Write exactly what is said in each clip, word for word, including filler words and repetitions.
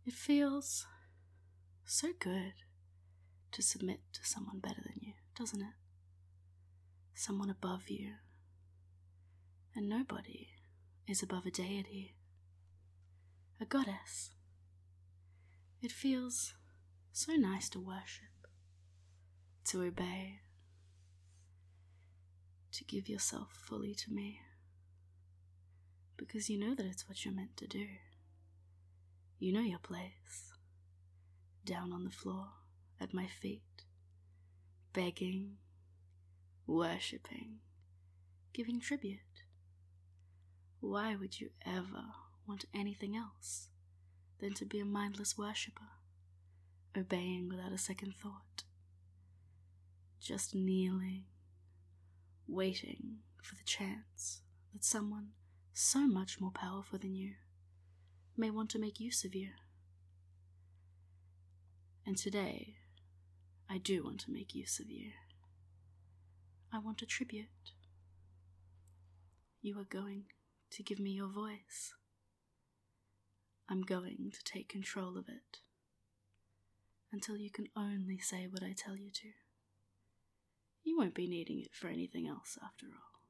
It feels so good to submit to someone better than you, doesn't it? Someone above you. And nobody is above a deity, a goddess. It feels so nice to worship, to obey, to give yourself fully to me, because you know that it's what you're meant to do. You know your place, down on the floor, at my feet, begging, worshipping, giving tribute. Why would you ever want anything else than to be a mindless worshipper, obeying without a second thought, just kneeling, waiting for the chance that someone so much more powerful than you may want to make use of you? And today, I do want to make use of you. I want a tribute. You are going to give me your voice. I'm going to take control of it until you can only say what I tell you to. You won't be needing it for anything else after all.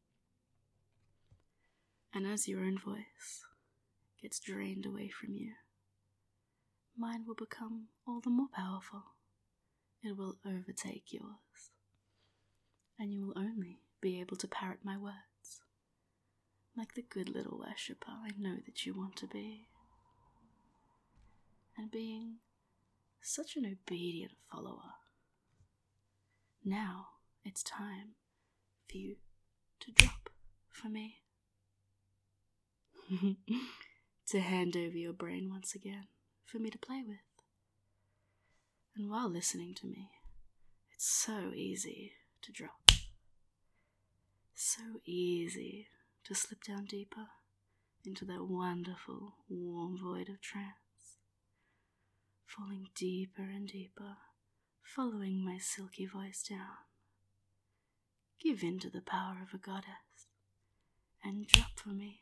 And as your own voice gets drained away from you, mine will become all the more powerful. It will overtake yours, and you will only be able to parrot my words, like the good little worshipper I know that you want to be. And being such an obedient follower, now it's time for you to drop for me. To hand over your brain once again for me to play with. And while listening to me, it's so easy to drop. So easy to slip down deeper into that wonderful, warm void of trance. Falling deeper and deeper, following my silky voice down. Give in to the power of a goddess and drop for me.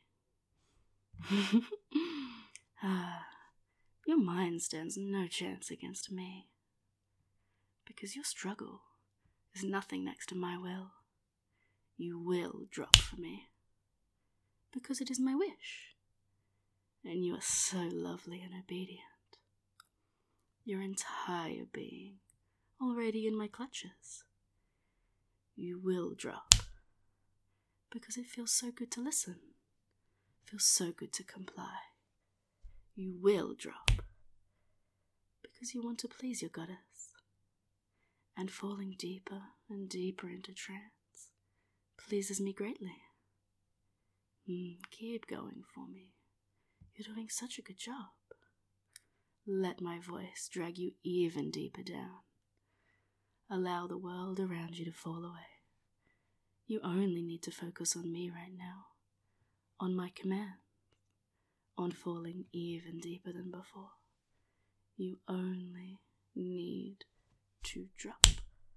Ah, your mind stands no chance against me, because your struggle is nothing next to my will. You will drop for me, because it is my wish, and you are so lovely and obedient. Your entire being already in my clutches. You will drop, because it feels so good to listen. Feels so good to comply. You will drop, because you want to please your goddess. And falling deeper and deeper into trance pleases me greatly. Mm, keep going for me. You're doing such a good job. Let my voice drag you even deeper down. Allow the world around you to fall away. You only need to focus on me right now. On my command, on falling even deeper than before. You only need to drop.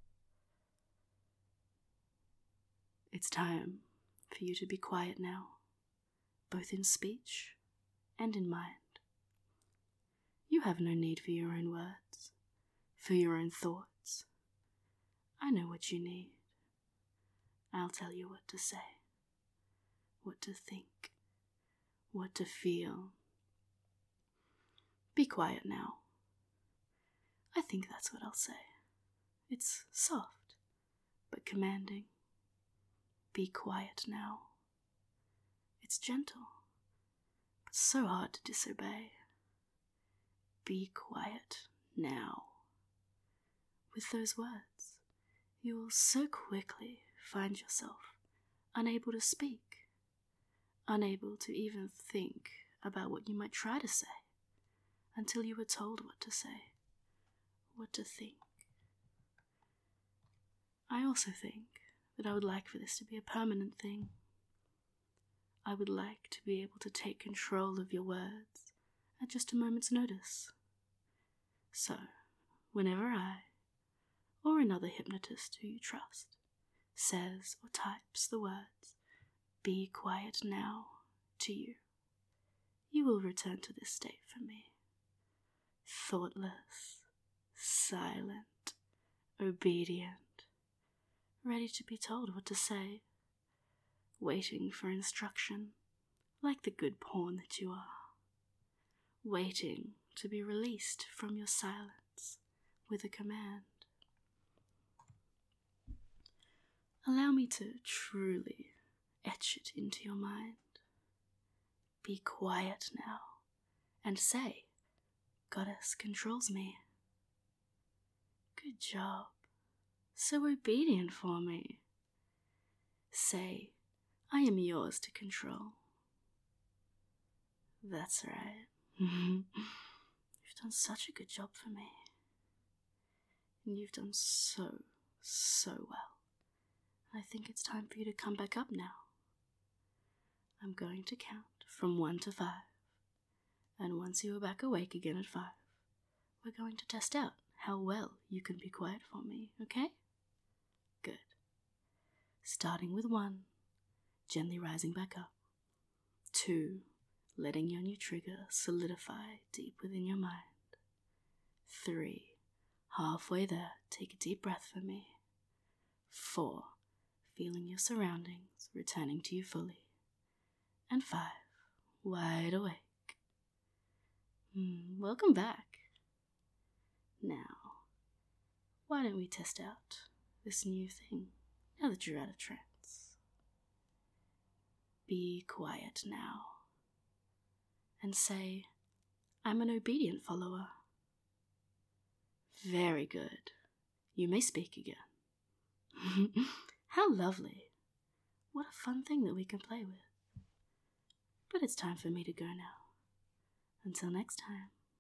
It's time for you to be quiet now, both in speech and in mind. You have no need for your own words, for your own thoughts. I know what you need. I'll tell you what to say. What to think, what to feel. Be quiet now. I think that's what I'll say. It's soft, but commanding. Be quiet now. It's gentle, but so hard to disobey. Be quiet now. With those words, you will so quickly find yourself unable to speak. Unable to even think about what you might try to say until you were told what to say, what to think. I also think that I would like for this to be a permanent thing. I would like to be able to take control of your words at just a moment's notice. So, whenever I, or another hypnotist who you trust, says or types the words, "Be quiet now," to you, you will return to this state for me, thoughtless, silent, obedient, ready to be told what to say, waiting for instruction, like the good pawn that you are, waiting to be released from your silence with a command. Allow me to truly etch it into your mind. Be quiet now and say, Goddess controls me. Good job. So obedient for me. Say, I am yours to control. That's right. You've done such a good job for me. And you've done so, so well. I think it's time for you to come back up now. I'm going to count from one to five. And once you are back awake again at five, we're going to test out how well you can be quiet for me, okay? Good. Starting with one, gently rising back up. Two, letting your new trigger solidify deep within your mind. Three, halfway there, take a deep breath for me. Four, feeling your surroundings, returning to you fully. And five, wide awake. Mm, welcome back. Now, why don't we test out this new thing now that you're out of trance? Be quiet now and say, I'm an obedient follower. Very good. You may speak again. How lovely. What a fun thing that we can play with. But it's time for me to go now. Until next time.